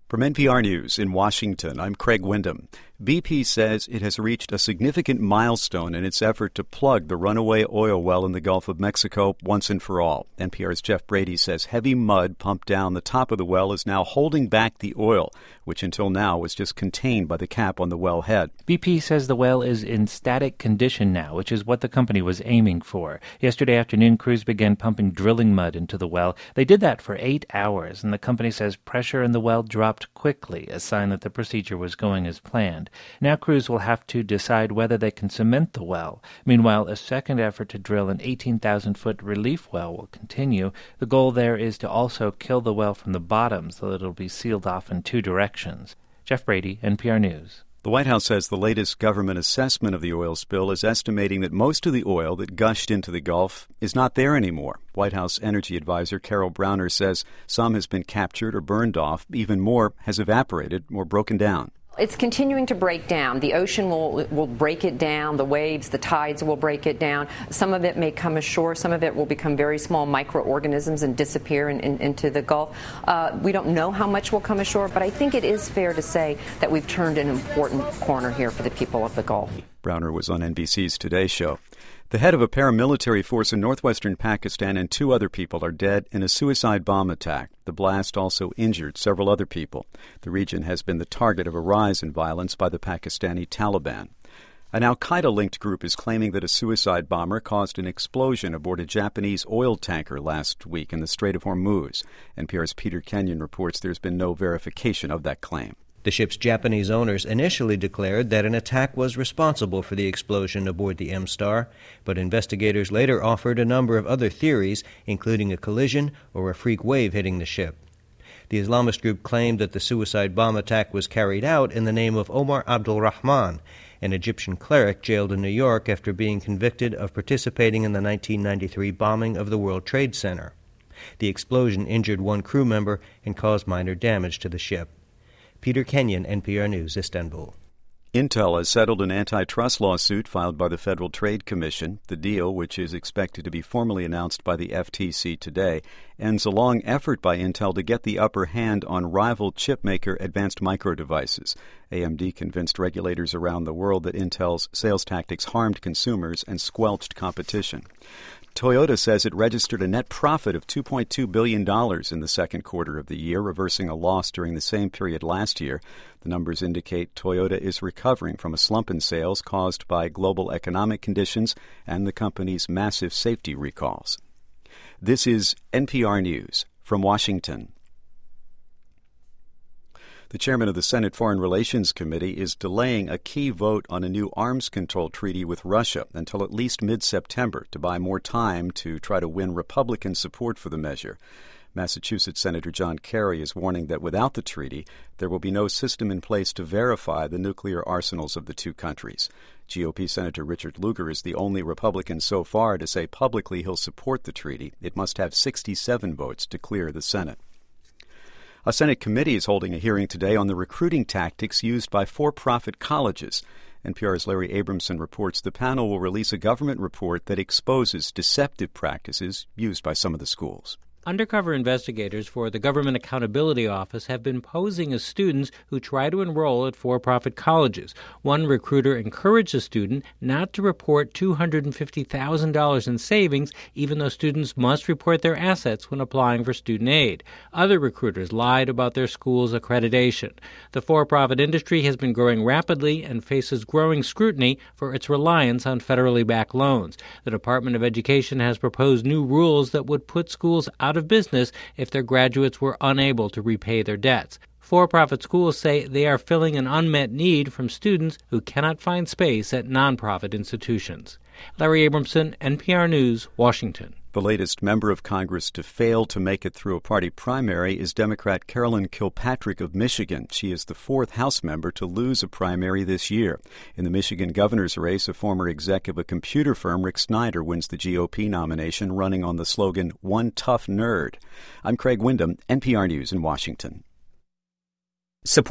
From NPR News in Washington, I'm Craig Windham. BP says it has reached a significant milestone in its effort to plug the runaway oil well in the Gulf of Mexico once and for all. NPR's Jeff Brady says heavy mud pumped down the top of the well is now holding back the oil, which until now was just contained by the cap on the well head. BP says the well is in static condition now, which is what the company was aiming for. Yesterday afternoon, crews began pumping drilling mud into the well. They did that for 8 hours, and the company says pressure in the well dropped quickly, a sign that the procedure was going as planned. Now crews will have to decide whether they can cement the well. Meanwhile, a second effort to drill an 18,000-foot relief well will continue. The goal there is to also kill the well from the bottom so that it'll be sealed off in two directions. Jeff Brady, NPR News. The White House says the latest government assessment of the oil spill is estimating that most of the oil that gushed into the Gulf is not there anymore. White House Energy Advisor Carol Browner says some has been captured or burned off. Even more has evaporated or broken down. It's continuing to break down. The ocean will break it down. The waves, the tides will break it down. Some of it may come ashore. Some of it will become very small microorganisms and disappear into the Gulf. We don't know how much will come ashore, but I think it is fair to say that we've turned an important corner here for the people of the Gulf. Browner was on NBC's Today Show. The head of a paramilitary force in northwestern Pakistan and 2 other people are dead in a suicide bomb attack. The blast also injured several other people. The region has been the target of a rise in violence by the Pakistani Taliban. An al-Qaeda-linked group is claiming that a suicide bomber caused an explosion aboard a Japanese oil tanker last week in the Strait of Hormuz. NPR's Peter Kenyon reports there's been no verification of that claim. The ship's Japanese owners initially declared that an attack was responsible for the explosion aboard the M-Star, but investigators later offered a number of other theories, including a collision or a freak wave hitting the ship. The Islamist group claimed that the suicide bomb attack was carried out in the name of Omar Abdul Rahman, an Egyptian cleric jailed in New York after being convicted of participating in the 1993 bombing of the World Trade Center. The explosion injured 1 crew member and caused minor damage to the ship. Peter Kenyon, NPR News, Istanbul. Intel has settled an antitrust lawsuit filed by the Federal Trade Commission. The deal, which is expected to be formally announced by the FTC today, ends a long effort by Intel to get the upper hand on rival chipmaker Advanced Micro Devices. AMD convinced regulators around the world that Intel's sales tactics harmed consumers and squelched competition. Toyota says it registered a net profit of $2.2 billion in the second quarter of the year, reversing a loss during the same period last year. The numbers indicate Toyota is recovering from a slump in sales caused by global economic conditions and the company's massive safety recalls. This is NPR News from Washington. The chairman of the Senate Foreign Relations Committee is delaying a key vote on a new arms control treaty with Russia until at least mid-September to buy more time to try to win Republican support for the measure. Massachusetts Senator John Kerry is warning that without the treaty, there will be no system in place to verify the nuclear arsenals of the two countries. GOP Senator Richard Lugar is the only Republican so far to say publicly he'll support the treaty. It must have 67 votes to clear the Senate. A Senate committee is holding a hearing today on the recruiting tactics used by for-profit colleges. NPR's Larry Abramson reports the panel will release a government report that exposes deceptive practices used by some of the schools. Undercover investigators for the Government Accountability Office have been posing as students who try to enroll at for-profit colleges. One recruiter encouraged a student not to report $250,000 in savings, even though students must report their assets when applying for student aid. Other recruiters lied about their school's accreditation. The for-profit industry has been growing rapidly and faces growing scrutiny for its reliance on federally backed loans. The Department of Education has proposed new rules that would put schools out of business if their graduates were unable to repay their debts. For-profit schools say they are filling an unmet need from students who cannot find space at nonprofit institutions. Larry Abramson, NPR News, Washington. The latest member of Congress to fail to make it through a party primary is Democrat Carolyn Kilpatrick of Michigan. She is the 4th House member to lose a primary this year. In the Michigan governor's race, a former exec of a computer firm, Rick Snyder, wins the GOP nomination, running on the slogan, "One Tough Nerd." I'm Craig Windham, NPR News in Washington. Support